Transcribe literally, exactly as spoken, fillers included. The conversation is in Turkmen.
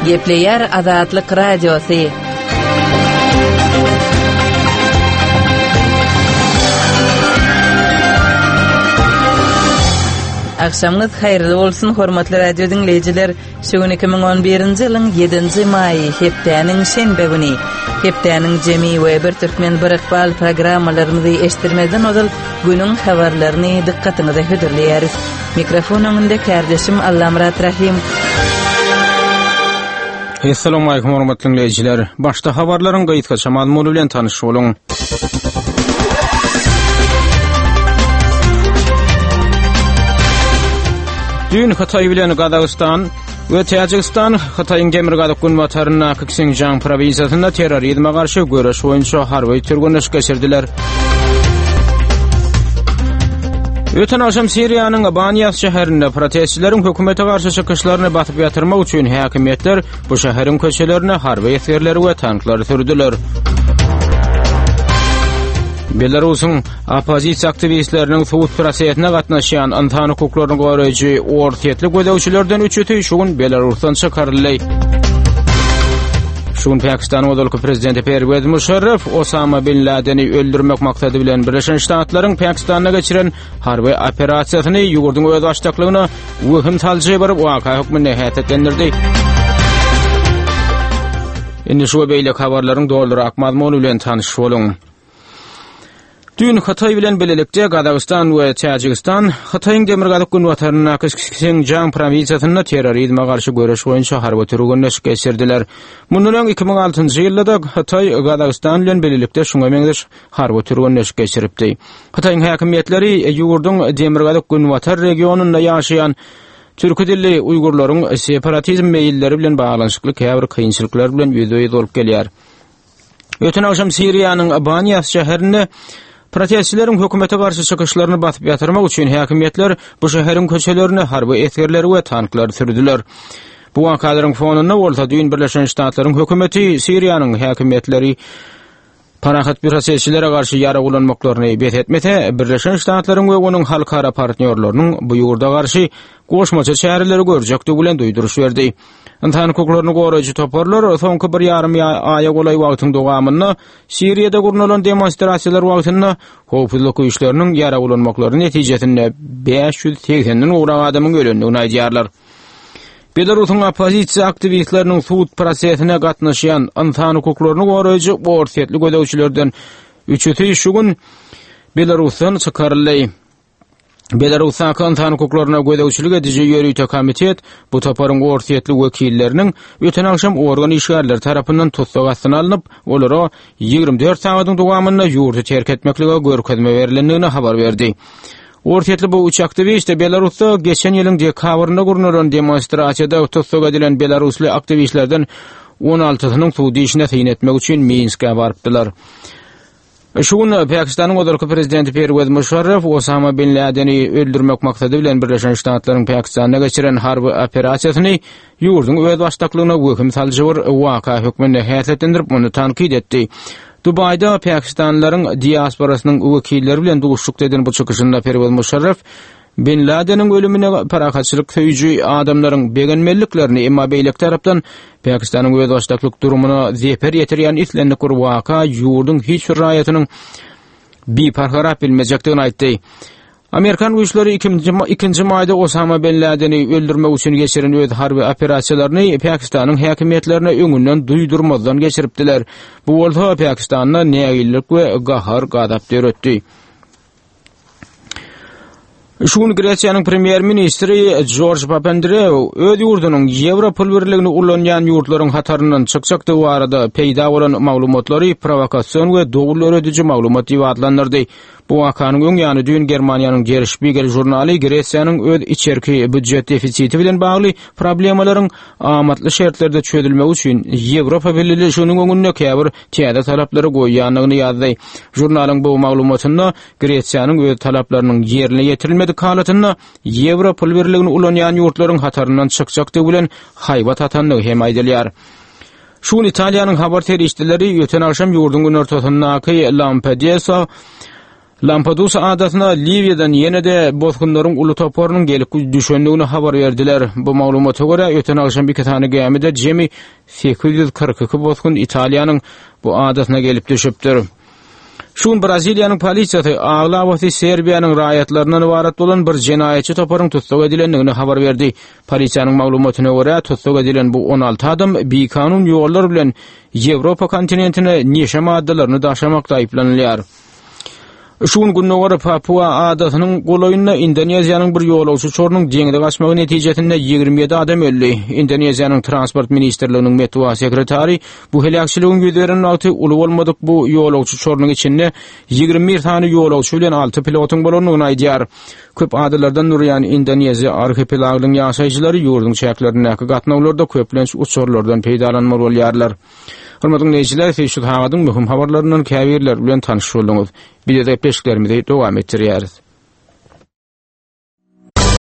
Gepleyer Azatlyk Radiosu. Akşamınız hayırlı olsun, hormatly radio dinleyijiler. Şugun iki bin on birinji ýylyň ýedinji maý hepdeniň şenbe güni. Hepdeniň jemi we bir türkmen birekbal programmalaryny eşdirmeden ozal günüň habarlaryny dikkatiňize höderleýäris. Mikrofon öňünde kardeşim Allamrat Rahim. Assalamu alaykum hormatly dinleyijiler. Başda habarlaryň gaýtgaça mazmuny bilen tanyş boluň. Dün Hatay bilen Gazakistan we Tajikistan Hataýyň Demirgazyk günwataryna Xinjiang provinsiýasynda terrorizme garşy göreş boýunça harby türgünleş geçirdiler. Öten akşam Siriýanyň Banyas şäherinde protestçileriň hökümete garşy çykyşlaryny batyp ýatyrmak üçin häkimetler bu şäheriň köçelerine harby esgerleri we tanklary sürdüler. Belarusyň opozisiýa aktivistleriniň suwut prosesine gatnaşýan insan hukuklaryny goraýjy ortatlyk gödäwçilerden üçü şugun Belarusdan çykaryldy. Şugun Pakistan wagtlyky prezidenti Pervez Musharraf Osama bin Laden'i öldürmek maksady bilen Birleşen Ştatlaryň Pakistana geçiren harby operasiýasyny ýugurdyň öz başdaklygyna wöhüm salgy bir waka hukmyny hätetlendirdi. Indi şu beýle habarlaryň doldurak mazmuny bilen tanyş boluň. Dün Hatay bilen belelikde Gazakistan we Tajikistan Hataýyň Demirgazyk günwataryna Xinjiang provinsiýasynda terrorizme garşy göreş boýunça harby türgünleş geçirdiler. Mundan iki bin altynjy ýylda Hatay Gazakistan bilen belelikde şoňa meňzeş harby türgünleş geçiripdi. Hataýyň häkimetleri ýugurdyň Demirgazyk günwatar regionunda ýaşaýan türk dilli Uýgurlaryň separatizm meýilleri bilen baglanyşykly käbir kynçylyklar bilen ýüze-ýüz bolup gelýär. Öten akşam Siriýanyň Banyas şäherinde protestçilerin hökümete garşy çykyşlaryny batyp ýatyrmak üçin häkimetler bu şäheriň köçelerine harby esgerleri we tanklary sürdüler. Bu wakalaryň fonunda bolsa dün Birleşen Ştatlaryň hökümeti Siriýanyň häkimetleri parahat protestçilere garşy ýara ulanmaklaryny bet etmese, Birleşen Ştatlaryň we onuň halkara partnerläriniň bu ýurda garşy goşmaça şäherleri görjekdi bilen duýduruş berdi. İnsan hukuklaryny goraýjy toparlar soňky bir ýarym aýa golay wagtyň dowamyna Siriýede gurnulan demonstrasiýalar wagtynda howpsuzlyk güýçleriniň ýara ulanmaklary netijesinde beş ýüz seksen ura adamyň ölendigini aýdýarlar. Belarusyň opozisiýa aktivistleriniň suwut prosesine gatnaşýan insan hukuklaryny goraýjy ortatlyk gödäwçilerden üçü şugun Belarusdan çykaryldy. Belarusyň insan hukuklaryna gödäwçilik edýän ýörüýte komitet bu toparyň ortatly wekilleriniň öten akşam organ işgärler tarapyndan tutsak astyna alınıp, olara ýygrimi dört sagatyň dowamyna ýurdu terk etmeklige görkezme berilendigini habar berdi. Ortatly bu üç aktivist Belarusda geçen ýylyň dekabrynda gurnulan demonstrasiýada tutsak edilen Belarusly aktivistlerden on altysynyň suwdy işine täyin etmek üçin Minsk'e barypdylar. Şugun Pakistanyň wagtlyky prezidenti Pervez Musharraf Osama bin Laden'i öldürmek maksady bilen Birleşen Ştatlaryň Pakistana geçiren harby operasiýasyny ýurdyň öz başdaklygyna wöhüm salgy bir waka hukmyny hätetlendirip muny tankid etdi. Dubayda Pakistanlaryň diasporasynyň wekilleri bilen duguşluk eden bu çykyşynda Pervez Musharraf Bin Laden'in ölümüne parakatçılık söýüjü adamlaryň begenmelliklerini emma beýlek tarapdan Pakistanyň öz başdaklyk durumuna zeper ýetirýän islendik bir waka ýurdyň hiç bir raýatynyň beparhara bilmejekdigini aýtdy. Amerikan güýçleri ikinji maýda Osama bin Laden'i öldürmek üçin geçiren öz harby operasiýalaryny Pakistanyň häkimetlerine öňünden duýdurmazdan geçiripdiler. Bu bolsa Pakistanyna nägillik we gahar gadap döretdi. Şugun Gretsiýanyň premier ministri George Papandreou öz ýurdunyň Ýewropa birligini ulanýan ýurtlaryň hataryndan çykjakdy barada peýda bolan maglumatlary provokasiýon we dogul örediji maglumat diýip adlandyrdy. Bu wakanyň öň ýany dün Germaniýanyň Der Spiegel jurnaly Gretsiýanyň öz içerki budjet defisiti bilen bagly problemalaryň amatly şertlerde çözülmek üçin Ýewropa Birligi şunyň öňünde käbir täze talaplary goýýanlygyny ýazdy. Jurnalyň bu maglumatynda Gretsiýanyň öz talaplarynyň ýerine ýetirilmedi halatynda Ýewropa Birligini ulanýan ýurtlaryň hataryndan çykjakdy bilen haýbat atandygy hem aýdylýar. Şuň Italiýanyň habar terişdileri ýöten akşam ýurdun gün ortasyndaky Lampedusa Lampedusa adatyna Liviýadan ýene-de bozgunlaryň uly toparynyň gelip düşendigini habar berdiler. Bu maglumata görä öten akşam bir ketany gemide jemi sekiz yüz kırk iki bozgun Italiýanyň bu adatyna gelip düşüpdir. Şun Braziliýanyň polisiýasy Ağlawaty Serbiýanyň raýatlaryndan ibaret bolan bir jenaýetçi toparyň tutsak edilendigini habar berdi. Polisiýanyň maglumatyna görä tutsak edilen bu on alty adam beýkanun ýollar bilen Ýewropa kontinentine neşe maddalaryny daşamakda aýplanylýar. Şun günne görä Papua adatynyň golaýyna Indoneziýanyň bir ýolagçy çornyň deňde gaçmagy netijesinde ýigirmi ýedi adam öldi. Indoneziýanyň transport ministrliginiň metbuat sekretary bu helakçylygyň ýüzünden alty uly bolmadyk bu ýolagçy çornyň içinde ýigirmi bir tane ýolagçy bilen alty pilotyň bolanyny aýdýar. Köp adalardan nuryan Indoneziýa arhipelagynyň ýaşaýjylary ýurdun çäklerine gatnawlarda köplenç uçurlardan peýdalanmaly bolýarlar. Hormatly dinleýijiler, şu haýatyň möhüm habarlaryndan käbirler bilen tanyş boldunuz. Bir de peşiklerimizi dowam etdirýäris.